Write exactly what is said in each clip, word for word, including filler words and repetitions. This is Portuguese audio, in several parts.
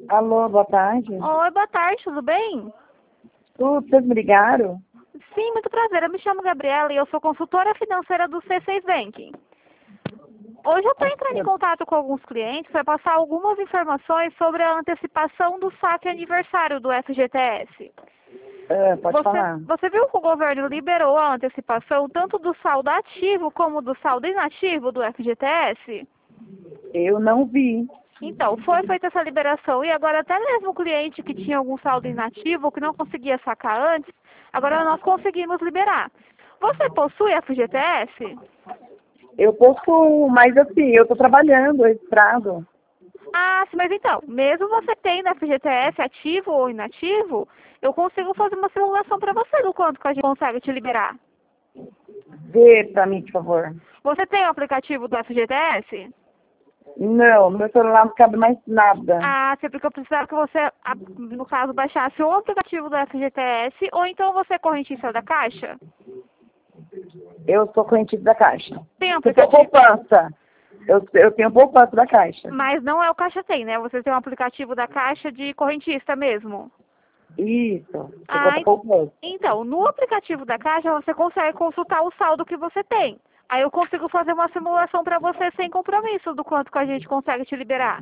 Alô, boa tarde. Oi, boa tarde, tudo bem? Tudo, vocês me ligaram? Sim, muito prazer. Eu me chamo Gabriela e eu sou consultora financeira do C seis Banking. Hoje eu estou entrando em contato com alguns clientes para passar algumas informações sobre a antecipação do saque aniversário do F G T S. É, pode Você, falar. você viu que o governo liberou a antecipação tanto do saldo ativo como do saldo inativo do F G T S? Eu não vi. Então, foi feita essa liberação e agora até mesmo o cliente que tinha algum saldo inativo, que não conseguia sacar antes, agora nós conseguimos liberar. Você possui F G T S? Eu posso, mas assim, eu tô trabalhando, registrado. Ah, sim, mas então, mesmo você tendo F G T S ativo ou inativo, eu consigo fazer uma simulação para você do quanto que a gente consegue te liberar. Vê pra mim, por favor. Você tem o aplicativo do F G T S? Não, no meu celular não cabe mais nada. Ah, sim, porque eu precisava que você, a- no caso, baixasse o aplicativo do F G T S, ou então você é correntista da Caixa? Eu sou correntista da Caixa. Tem Eu tenho aplicativo, poupança. Eu, eu tenho poupança da Caixa. mas não é o Caixa Tem, né? Você tem um aplicativo da Caixa de correntista mesmo. Isso. Eu Ah, conto en- poupança. então, no aplicativo da Caixa você consegue consultar o saldo que você tem. Aí eu consigo fazer uma simulação para você sem compromisso do quanto que a gente consegue te liberar.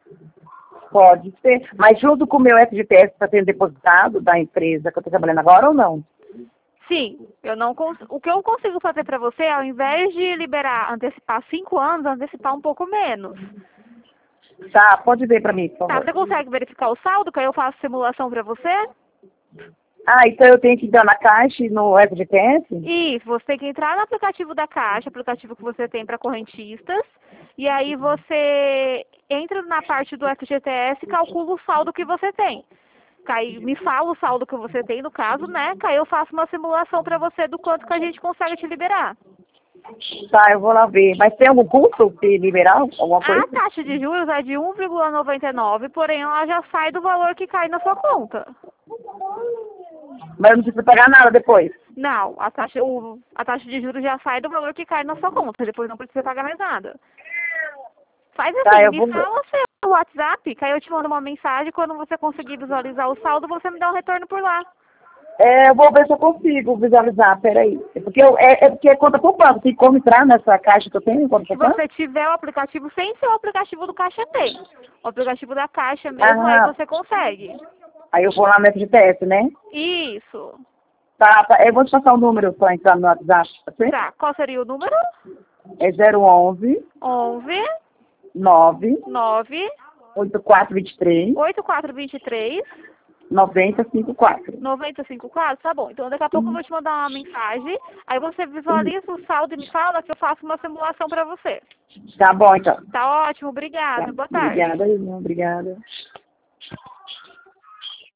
Pode ser. Mas junto com o meu F G T S está sendo depositado da empresa que eu estou trabalhando agora ou não? Sim, eu não cons... o que eu consigo fazer para você, ao invés de liberar, antecipar cinco anos, antecipar um pouco menos. Tá, pode ver pra mim, por Tá, favor. você consegue verificar o saldo, que aí eu faço simulação para você? Ah, então eu tenho que ir na Caixa e no F G T S? Isso, você tem que entrar no aplicativo da Caixa, aplicativo que você tem para correntistas, e aí você entra na parte do F G T S e calcula o saldo que você tem. Aí me fala o saldo que você tem, no caso, né? Que aí eu faço uma simulação para você do quanto que a gente consegue te liberar. Tá, eu vou lá ver. Mas tem algum custo se liberar alguma coisa? A taxa de juros é de um vírgula noventa e nove, porém ela já sai do valor que cai na sua conta. Mas eu não preciso pagar nada depois. Não, a taxa, o, a taxa de juros já sai do valor que cai na sua conta, depois não precisa pagar mais nada. Faz Tá, assim, eu me vou ver. fala seu WhatsApp, que aí eu te mando uma mensagem, quando você conseguir visualizar o saldo, você me dá um retorno por lá. É, eu vou ver se eu consigo visualizar, peraí. É porque, eu, é, é porque é conta poupança. Tem como entrar nessa caixa que eu tenho, conta Se poupança? você tiver o aplicativo sem ser o aplicativo do Caixa Tem, o aplicativo da Caixa mesmo, aí Ah, você consegue. aí eu vou lá no F G T S, né? Isso. Tá, tá, eu vou te passar o número pra entrar no WhatsApp, tá certo? Tá, qual seria o número? É zero onze, onze, nove, nove, oito quatro dois três, oito quatro dois três, nove zero cinco quatro. nove zero cinco quatro, tá bom. Então daqui a pouco eu vou te mandar uma mensagem, aí você visualiza o saldo e me fala que eu faço uma simulação pra você. Tá bom, então. Tá ótimo, obrigada. Tá. Boa tarde. Obrigada, irmão. Obrigada.